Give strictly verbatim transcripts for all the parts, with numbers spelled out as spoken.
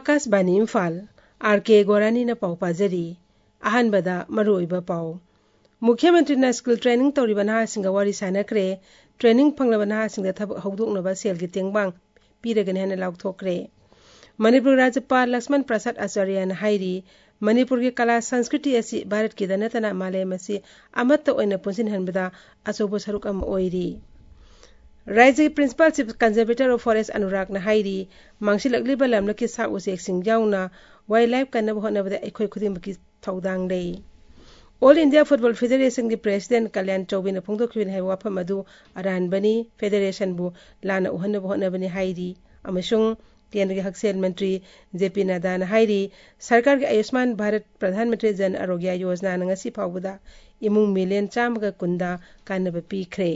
Akashvani Imphal are के गोरानी न पाउ पाजरी अहनबदा मरुइबा पाउ मुख्यमंत्री स्कूल ट्रेनिंग तौरिबा नहासिंगा वारी सानक्रे ट्रेनिंग फंगलबा नहासिंगा थबक हौदोकनबा सेलगी तेंगबांग पीरगने हेन लाउथोक्रे मणिपुर राज्यपाल लक्ष्मण प्रसाद आचार्य हाइरी मणिपुर की कला संस्कृति असी भारत की नतना मालेम असी अमत्त ओइना पुंसिनहनबदा अचौबो सरुक अम ओइरी राज्य की principal chief conservator of forest Anurag हाइरी मांगसिलक्लिबा लमलकी सा उचेकसिंग याउना वाइल्ड लाइफ कन्नब होनबदा अखोय खुदिमकी थौदांग लै ऑल इंडिया फुटबॉल फेडरेशन की प्रेसिडेंट कल्याण चौबीना फोंदोखिबन है वाफम अदु अरानबनी फेडरेशन बु लाना उहनब होनबनी हाइरी अमसुंग केंद्र के हकसेल मंत्री जेपी नड्डा हाइरी सरकार के आयुष्मान भारत प्रधानमंत्री जन आरोग्य योजना नंगसी फावबदा इमुंग मिलियन चामगा कुंदा कानब पीख्रे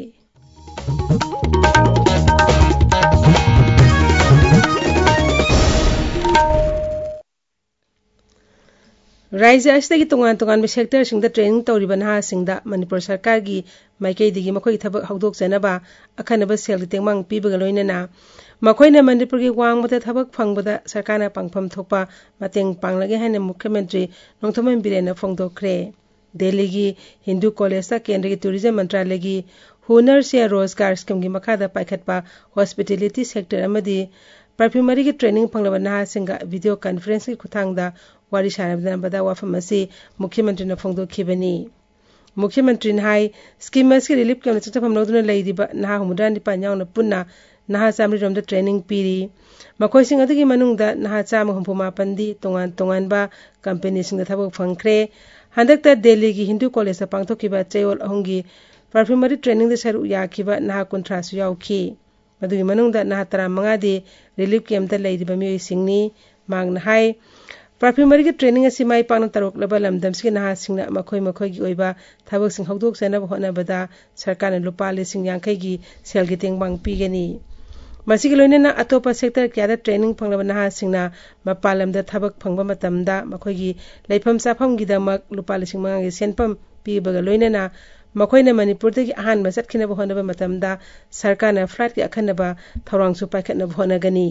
राज्य असिदगी तोंगान तोंगान सेक्टर सिंगदा ट्रेनिंग तौरिबा नहासिंगदा मणिपुर सरकार की माइकैदगी मखोई थबक हौदोकजनबा अखनबा सेल तेंगमांग पीबगा लोइनना मखोइना मणिपुर की वांगबदा थबक फंगबदा सरकारना पांगफम थोपा मतेंग पांगलगे हैन मुख्यमंत्री नोंथोमन बिरेन फोंदोखरे दिल्ली की हिंदू कॉलेज केंद्र की टूरिज्म मंत्रालय की हुनर से रोजगार स्कीम की मखादा पाइखटपा हॉस्पिटैलिटी सेक्टर अमदी परफ्यूमरी की ट्रेनिंग फंगलबा नहासिंगा वीडियो कॉन्फ्रेंस की खुथांगदा वारी सानबदा वाफम असी मुख्यमंत्री फोंदोखिबनी मुख्यमंत्री हाई स्कीम की रिलीफ कैम्प चटफम लौदुना लैरिबा नहा हुमुद्रा निपान याउना पुन्ना नहा चामरीरोमदा ट्रेनिंग पीरी मखोइसिंग अदुगी मनुंगदा नहा चाम हुंफु मापंदी तोंगान तोंगानबा कंपनीसिंगदा थबक फंगख्रे हंदकता दिल्ली की हिंदू कॉलेज पांगथोखिबा चयोल अहुंगी परफ्यूमरी ट्रेनिंग सरुक याखिबा नहा कुंथ्रासु याउखी मदुगी मनुंगदा नहा तरामंगादी रिलीफ कैम्पदा लैरिबा मियोइसिंगनी मांगना हाई परफ्यूमरी की ट्रेनिंग असी माई पाना तरोकलबा लमदमसिंग नहासिंगना मखोई मखोईगी ओइबा थबकसिंग हौदोकजनब होनबदा सरकारना लुपा लिसिंग यांखैगी सेलगी तेंगबांग पीगनी मसिगी लोइनना अतोपा सेक्टर क्यादा ट्रेनिंग फंगलबा नहासिंगना मपालमदा थबक फंगबा मतमदा मखोईगी लैफम चाफमगिदमक लुपा लिसिंग मंगागी सेनपम पीबगा लोइनना मखोइना मणिपुरदगी अहानबा चटखिनबा होनबा मतमदा सरकारना फ्लाइट की अखनबा थौरांगसु पाइखटनबा होनगनी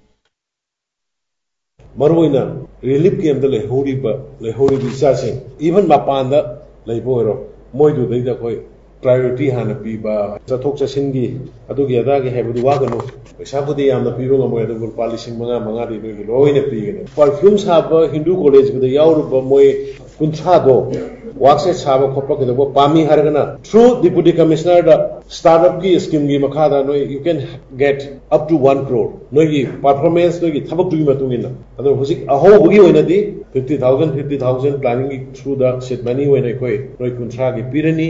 मरुइना रिलीफ कैम्प द लेहौरिबा लेहौरिबि इचासिंग इवन मपानदा लेबो ओइरो मोइदु दैदा कोइ प्रायोरिटी हाना पीबा चथोक चसिंगी अदुगी अदागी हेबदु वागनो पैसाबुदि यामना पीबो ngamo अदु पालिसिंग मंगा मंगा दि लोइ लोइना पीगने परफ्यूम साबा हिंदू कॉलेज बदा यावरुबा मोइ कुंथा दो वाक्से साबा खोपा केदबो पामी हरगना थ्रू डिप्यूटी कमिश्नर द स्टार्टअप की स्कीम की मखादा नो you can get up to one crore नो की परफॉर्मेंस नो की थबक तुगी मतुंगिना अदो हुजिक अहोबगी ओइनादी fifty thousand fifty thousand planning की थ्रू द सेट मनी ओइना कोइ नो कुंथा की पिरनी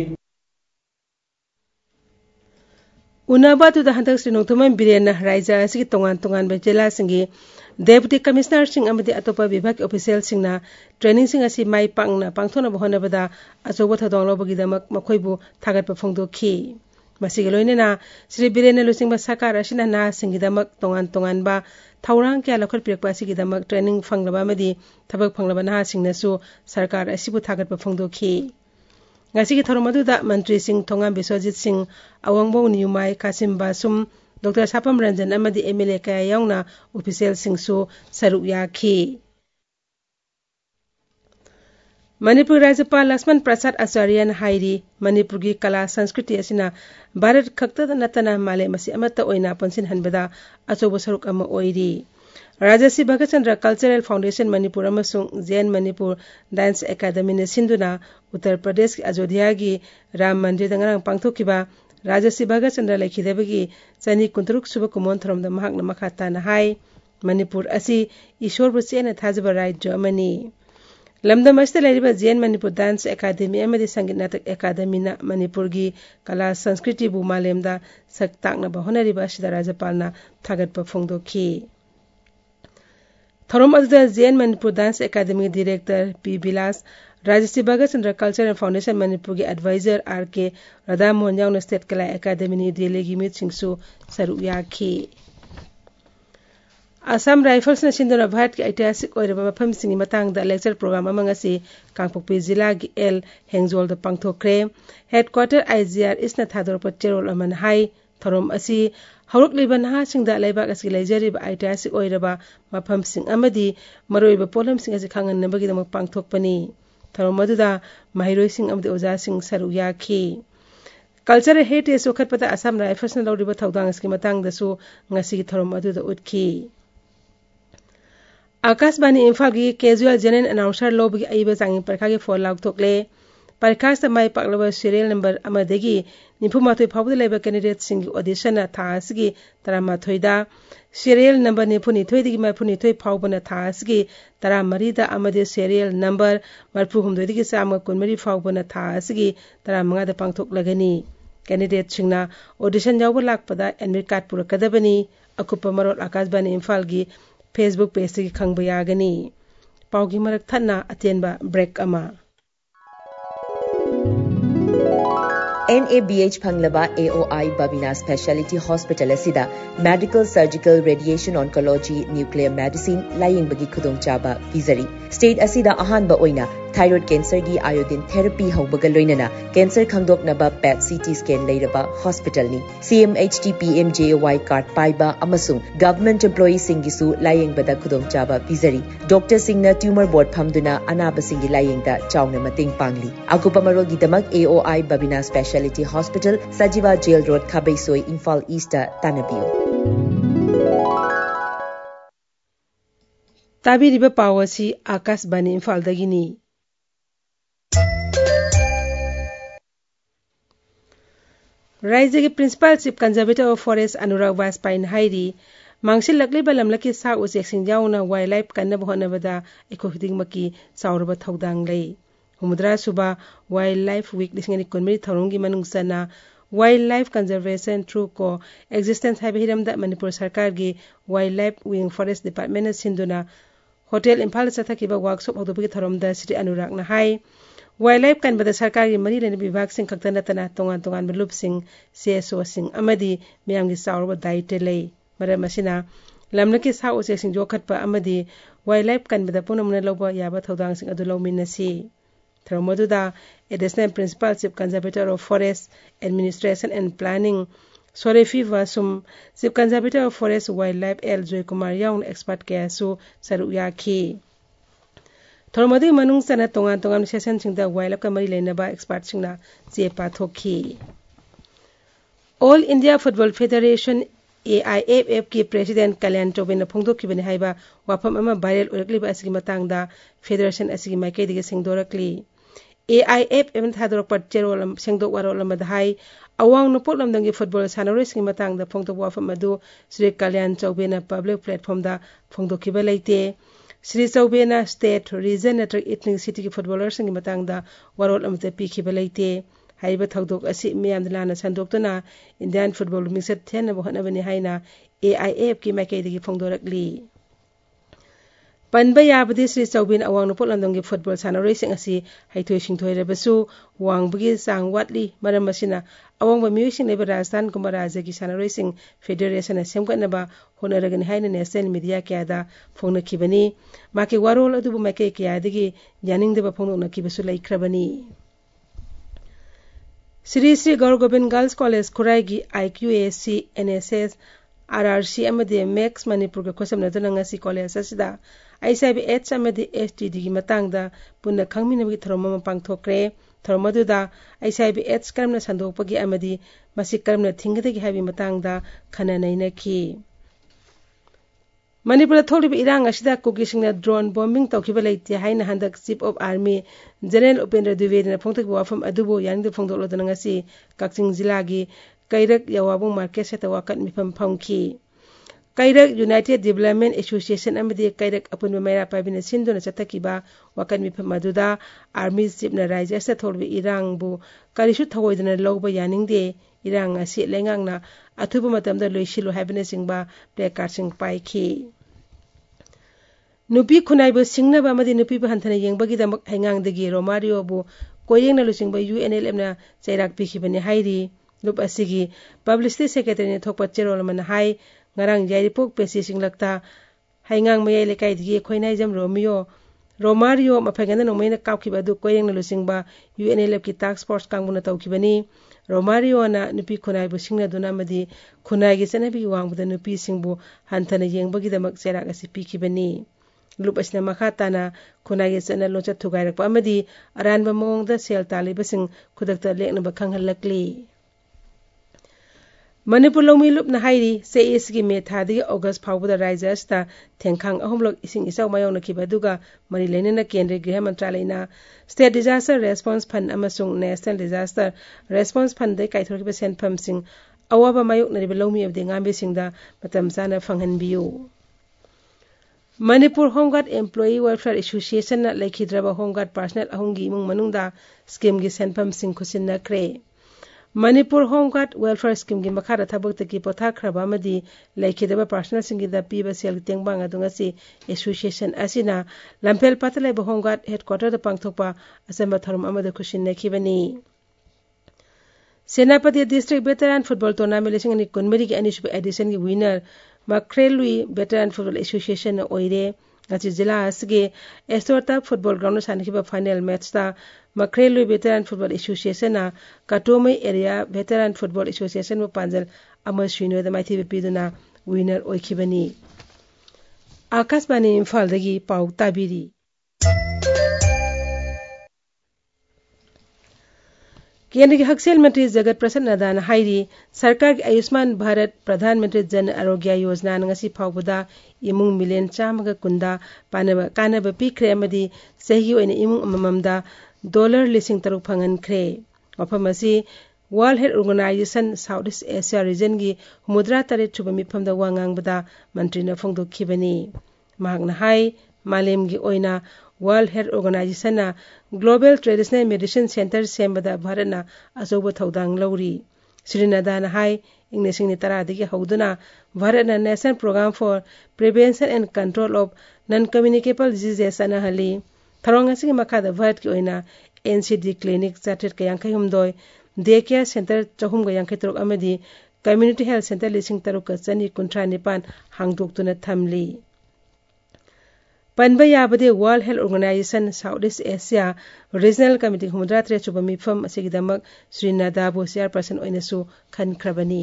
उनाबादु द हंतक श्री नोंथोमन बिरेन राज्य असि तोंगान तोंगान बे जिला सिंगी डेप्यूटी कमिश्नर सिंह अमदी अतोपा विभाग ऑफिशियल सिंगना ट्रेनिंग सिंग असि माई पांगना पांगथोना होनबदा अचौबा थदोंग लौबगीदमक मखोइबु थागतपा फोंदोखी मसिगी लोइनना श्री बिरेन लुसिंगबा सरकार असिना ना सिंगीदमक तोंगान तोंगानबा थौरांग क्या लखटपिरकपा असिगीदमक ट्रेनिंग फंगलबा अमदी थबक फंगलबा ना सिंगनसु सरकार असिबु थागतपा फोंदोखी ngasi थौरम अदुदा मंत्री सिंह थोंगाम बिश्वजित सिंह अवंगबो नियुमाई कासिम बासुम डॉक्टर सापम रंजन अमदी एमएलए कया याउना ऑफिशियल सिंहसु सरुक याखी मणिपुर राज्यपाल लक्ष्मण प्रसाद आचार्य हाइरी मणिपुर की कला संस्कृति असिना भारत खक्तद नतना माले मसी अमत्त ओइना पंसिन हनबदा अचौबो सरुक अम ओइरी राजसी भगत चंद्र कल्चरल फाउंडेशन मणिपुर अमसुंग जैन मणिपुर डांस एकेडमी ने सिंधुना उत्तर प्रदेश की अयोध्या की राम मंदिर दंगरंग पांगथोखिबा राजसी भगत चंद्र लेखिदेबगी चनी कुंतरुक सुब कुमोन थरमदा महाकना मखाता नहाई मणिपुर असि ईश्वरबु चेना थाजबा राज्य अमनी लमदम अस्ते लेरिबा जैन मणिपुर डांस एकेडमी अमदी संगीत नाटक एकेडमी ना मणिपुर की कला संस्कृति बु मालेमदा सक्ताकना होनरिबा असिदा राज्यपालना थागतपा फोंदोखी थौरम अदुदा JN Manipur dance academy director P Bilas राजसी भगत चंद्र कल्चरल फाउंडेशन मणिपुर के advisor R K Radha Mohan याउन स्टेट कला एकेडमी नि दिल्ली की मीट सिंगसु सरुक याखी असम राइफल्स न सिंधुना भारत की ऐतिहासिक ओइरबा मफम सिंगी मतंगदा लेक्चर प्रोग्राम अमंगसी कांगपोकपी जिला की एल हेंगजोल द पांगथोक्रे हेडक्वार्टर आईजीआर इसना थादोरप चेरोल अमन हाई थौरम असी हौरक्लिबा नहासिंगदा लेबाक असि लेजरिबा ऐतिहासिक ओइरबा मफमसिंग अमदि मरोइबा पोलमसिंग असि खांगन्नबगिदमक पांगथोकपनि थौरम अदुदा महिरोइसिंग अमदि ओजासिंग सरुक याखि कल्चरल हेरिटेज चौखटपदा असम राइफल्सना लौरिबा थौदांग असि मतंगदसु ngasi थौरम अदुदा उतखि आकाशवाणी इम्फाल की कैजुअल जनरल अनाउंसर लोबगी अइबा चांगिंग परीक्षा के फोल लाउथोकले परीक्षा माई पाकलबा सीरियल नंबर अमदगी निफुमाथोय फावदा लेबा कैंडिडेट सिंगी ऑडिशन था असगी तरामाथोयदा सीरियल नंबर निफुनिथोयदगी मरफुनिथोय फावबना था असगी तरामरीदा अमदे सीरियल नंबर मरफुहुमदोयदगी चामा कुनमरी फावबना था असगी तरामंगादा पांगथोकलगनी कैंडिडेट सिंगना ऑडिशन यावबा लाकपदा एडमिट कार्ड पुरकदबनी अकुप्पा मरोल आकाशवाणी इम्फाल की फेसबुक पेज से खंगबा यागनी पाउगी मरक थन्ना अतेनबा ब्रेक अमा N A B H फंगलबा A O I Babina Specialty Hospital asida Medical Surgical Radiation Oncology Nuclear Medicine layingbagi khudongchaba pizari state asida ahanba oina thyroid cancer gi iodine therapy haubaga loinana cancer khangdoknaba P E T C T scan leiraba hospital ni C M H T P M J Y card paiba amasung government employee singisu layingbada khudongchaba pizari doctor singna tumor board phamduna anaba singi layingda chawna mating pangli akupa marol gi damak A O I Babina Specialty Hospital Sajiva Jail Road Khabaisoi Imphal East Tanabiu ताबीरिबा पावसी आकाशवाणी इम्फाल दगिनी राज्य के principal chief conservator of forest Anurag Vajpayee हाइरी मांगसिल लकलिबा लमलकी सा उचेक्सिंग याउना वाइल्ड लाइफ कन्नब होनबदा एको हिदिंगमकी चाउरबा थौदांग लै हुमुद्रा सुबा वाइल्ड लाइफ वीक लिसिंगनि कुनमरी थौरंगी मनुंगसना wildlife conservation through coexistence हाइबे हिरमदा मणिपुर सरकार की wildlife wing forest department सिंधुना होटल इम्फाल चथकिबा वर्कशॉप हौदबगी थौरमदा श्री अनुरागना हाई वाइल्ड लाइफ कन्बदा सरकार की मरी लेना विभाग सिंह खक्ता नतना तोंगान तोंगान लुप सिंह सीएसओ सिंह अमदी मियामगी चाउरबा दायित्व लै मरम असिना लमनकी सा उचेक सिंह जोखटपा अमदी वाइल्ड लाइफ कन्बदा पुनमना लौबा याबा थौदांग सिंह अदु लौमिनसी थरमदुदा additional principal chief conservator of forest administration and planning सोरेफी वासुम chief conservator of forest wildlife L Joy Kumar याउन एक्सपर्ट केसु सरुक याखी थोरमदी मनुंग सना तोंगान तोंगान सेशन सिंगदा वाइल्ड लाइफ का मरी लेनबा एक्सपर्ट सिंगना चे पाथोखी All India Football Federation A I F F की प्रेसिडेंट कल्याण चौबेन फोंदोखिबने हाइबा वाफम अमा वायरल ओरकलिबा असगी मतंगदा फेडरेशन असगी माइकेदिगे सिंगदोरकली A I F F थादोरक चेरोल सेंगदोक वारोल मदहाई अवांग नपोट लमदंगी फुटबॉल सानरोइसगी मतंगदा फोंदोक वाफम अदु श्री कल्याण चौबेन पब्लिक प्लेटफॉर्म दा फोंदोखिबा लेते श्री चौबेना स्टेट रीजन नत्र इथनिक सिटी की फुटबॉलर्स की मतंगदा वारोल अमते पीखिबा लेते हाइबा थौदोक असि मियाम लाना संदोक्तुना इंडियन फुटबॉल मिसत थेन बहनबनि हाइना A I F की माइकेदिगी फोंदोरकली पनबा याबदि श्री चौबेन अवांग नपोट लमदंगी फुटबॉल सानरोइसिंग असि हाइथोय सिंथोयरबसु वांगबगी चांग वाटली मरम असिना अवांग मियोइसिंग लेबा राजस्थान कुमार राज्य की सानरोइसिंग फेडरेशन सेमगनबा होनरगनि हाइना नेशनल मीडिया क्यादा फोंनखिबनी माके वारोल अदुबु माइके क्यादगी यानिंगदबा फोंनखिबसु लैख्रबनी श्री श्री गौर गोविंद गर्ल्स कॉलेज खुराई की I Q A C N S S R R C अमदे मैक्स मणिपुर के खोसमनदुना ngasi कॉलेज असिदा I C B H अमदे S T D की मतंगदा पुन्ना खंगमिनबगी थरमम पांगथोक्रे थरमदुदा I C B H करमना संदोकपगी अमदि मसि करमना थिंगदगी हाबि मतंगदा खननैनखि मणिपुर थोलिब इरांग असिदा कुकीसिंगना ड्रोन बॉम्बिंग तौखिबा लेते हाइना हंदक chief of army general Upendra द्विवेदीना फोंथक वाफम अदुबो यानिंग फोंदोलोदना ngasi कक्चिंग जिला की कैरक यवाबुंग मार्केट सेता वाकत मिफम फंखी कैरक यूनाइटेड डेवलपमेंट एसोसिएशन अमदि कैरक अपुन मैरा पाबिना सिंदुना चतकिबा वाकत मिफम अदुदा आर्मी चीफना राज्य से थोलिब इरांगबु करिसु थवोइदना लौबा यानिंगदे इरांग असि लेंगांगना अथुबु मतमदा लोइसिलु हाइबने सिंगबा प्लेकार्ड सिंग पाइखी नुपी खुनाइबु सिंगनबा अमदि नुपीबु हंथना येंगबगिदमक हाइंगांगदगी रोमारियोबु कोयेंगना लुसिंगबा U N L M ना चैराक पिखिबने हाइरी लुप असिगी पब्लिसिटी सेक्रेटरी ने थोकपा चेरोलमन हाई ngarang yairipok pesi singlakta haingang mayai lekai digi khoinai jam romio Romario mafagana nomaina kapkiba du koyeng nalusingba U N L F ki task force kanguna tawkibani Romario na nupi khunai bu singna duna madi khunai gi chanabi wangbuda nupi singbu hantana yengbagi damak cherak asi pikibani lup asna makhatana khunai gi chana locha thugairakpa amadi aranba mongda sel talibasing khudakta leknaba khanghalakli Manipur Lomi Lup na hairi C S gi me thadi August phawbuda raija asta thengkhang ahumlok ising isaw mayong nakiba duga mari lenena kendra griha mantralayna State Disaster Response Fund amasung National Disaster Response Fund dai kaithorkiba senpham sing awaba mayok nariba lomi abde ngambe singda matam sana phanghanbiyu Manipur Home Guard Employee Welfare Association na laikhidraba Home Guard personnel ahungi imung manungda scheme gi senpham sing khusinna kre Manipur Home Guard Welfare Scheme gi makhara thabak taki potha khraba amadi laikhidaba personnel singi da piba sel tengbang adunga si association asina lampel patalai ba Home Guard headquarter da pangthokpa asamba tharum amada khusin nakhibani Senapati District Veteran Football Tournament lising ani kunmari gi anisuba edition gi winner Makrelui Veteran Football Association oire ngachi jila asge Estorta Football Ground sankiba final match ta Makrelui Veteran Football Association na Katomai Area Veteran Football Association mo panjal ama swino da maithi biduna winner oikhibani Akashbani Imphal dagi pau tabiri केंद्र के हकसेल मंत्री जगत प्रसाद नड्डा हाइरी सरकार की आयुष्मान भारत प्रधानमंत्री Jan Arogya Yojana ngasi फाउबदा इमुंग million चामगा कुंदा पानबा कानबा पिख्रे अमदी सही ओइना इमुंग अमममदा dollar लिसिंग तरु फंगनख्रे वफमसी World Health Organization South East Asia Region की मुद्रा तरे छुबा मिफमदा वांगांगबदा मंत्री न फोंगदोखिबनी मागना हाई मालेम की ओइना World Health Organization na Global Traditional Medicine Center sembada Bharat na asoba thaudang lauri Srinada na hai ingnesing ni tara digi hauduna Bharat na National Program for Prevention and Control of Non-Communicable Diseases ana hali tharong asing makada Bharat ki oina N C D clinic charted ka yankai humdoi daycare center chahum ga yankai trok amadi community health center lising taruk ka chani kunthra nipan hangdok tuna thamli Panba yabade World Health Organization Southeast Asia Regional Committee humudra tre chuba mifam asigidamak Srinada bo chairperson oinasu khankrabani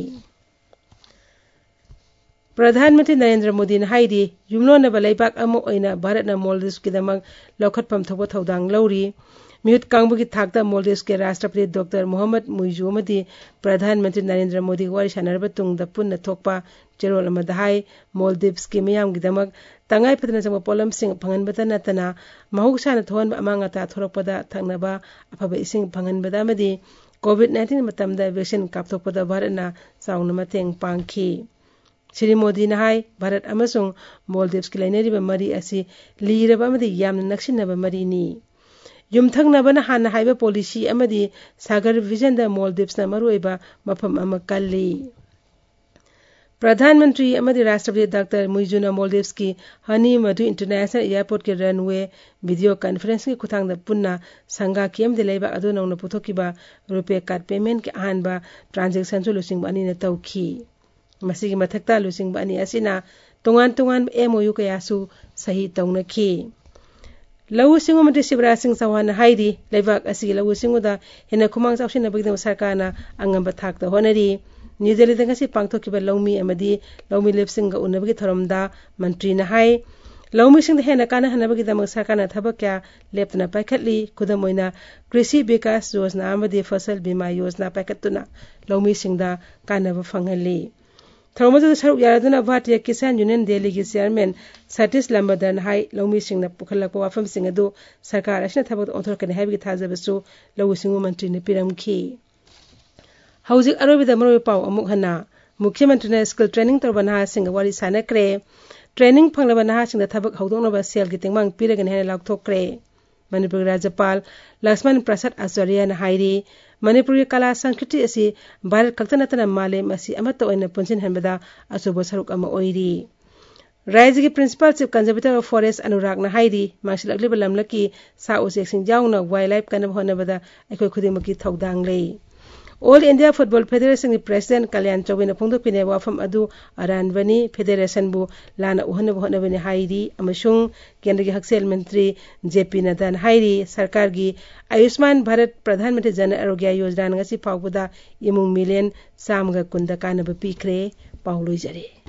Pradhanmantri Narendra Modi na haidi yumlo na balaibak amo oina Bharat na Maldives kidamak lokhatpam thobo thodang lauri Miyut kangbu ki thakta Maldives ke Rashtrapati Doctor Mohammad Muizu amadi Pradhanmantri Narendra Modi wari sanarba tungda punna thokpa cherol amada hai Maldives ki miyam gidamak tangai patna jama polam sing phangan bata natana mahuksa na thon amanga ta thorakpada thangnaba afaba ising phangan bada amadi COVID nineteen matamda vaccine kapthokpada Bharat na saungna mateng pangkhi Shri Modi na hai Bharat amasung Maldives ki lainariba mari asi liraba amadi yamna nakshinaba mari ni Yumthangnaba na hana haiba policy amadi Sagar Vision da Maldives na maruiba mafam ama kalli Pradhanmantri amadi Rashtrapati Doctor Muizuna Maldives ki Hani Madhu International Airport ke runway video conference ki kuthangda punna sangha ki amdi laiba adu nongna puthokiba rupee card payment ki ahanba transaction su lusing ba ani na tawkhi masigi mathakta lusing ba ani asina tongan tongan M O U kayasu sahi tawnakhi Lawu singu mantri Shivraj Singh Chauhan hairi laibak asigi lawu singu da hena khumang chawsina bagdam sarkarna angamba thakta honari New Delhi da ngasi pangthokiba lawmi amadi lawmi lepsing ga unabagi thoramda mantri na hai lawmi sing da hena kana hanabagi da sarkarna thabakya leptna paikhatli kudamoina krishi vikas yojna amadi fasal bima yojna paikhatuna lawmi sing da kana ba phangali Tharmadu saruk yaraduna Bharatiya Kisan Union Delhi ki chairman Satish Lambadan hai lawmi sing na pukhalakpa wafam sing adu sarkar asina thabak onthor kane habi thajabasu lawu singu mantri ne piramkhi Hauzik arobida maroi pau amuk hana Mukhyamantri na skill training torbana sing wari sanakre training phanglabana sing da thabak haudongnaba sel gi tengmang piragan hena lakthokre Manipur Rajyapal Lakshman Prasad Acharya na hairi Manipuri Kala Sanskriti asi Bharat Kaktanatana Malem asi amata oina punsin hanbada asubo saruk ama oiri Rajya ki Principal Chief Conservator of Forest Anurag na hairi mangsilakli balamlaki sa usek sing jauna wildlife kanab honabada ekoi khudimaki thaudang lei All India Football Federation की president Kalyan चौबेना फोंदोक्पिने वाफम अदु अरानबनी federation बु लाना उहनब होनबने हाइरी अमसुंग केंद्र की हकसेल मंत्री जेपी नड्डा हाइरी सरकार की आयुष्मान भारत प्रधानमंत्री जन आरोग्य योजना ngasi फाउबदा इमुंग मिलियन सामगा कुंदा कानब पीखरे पाउलोइजरे।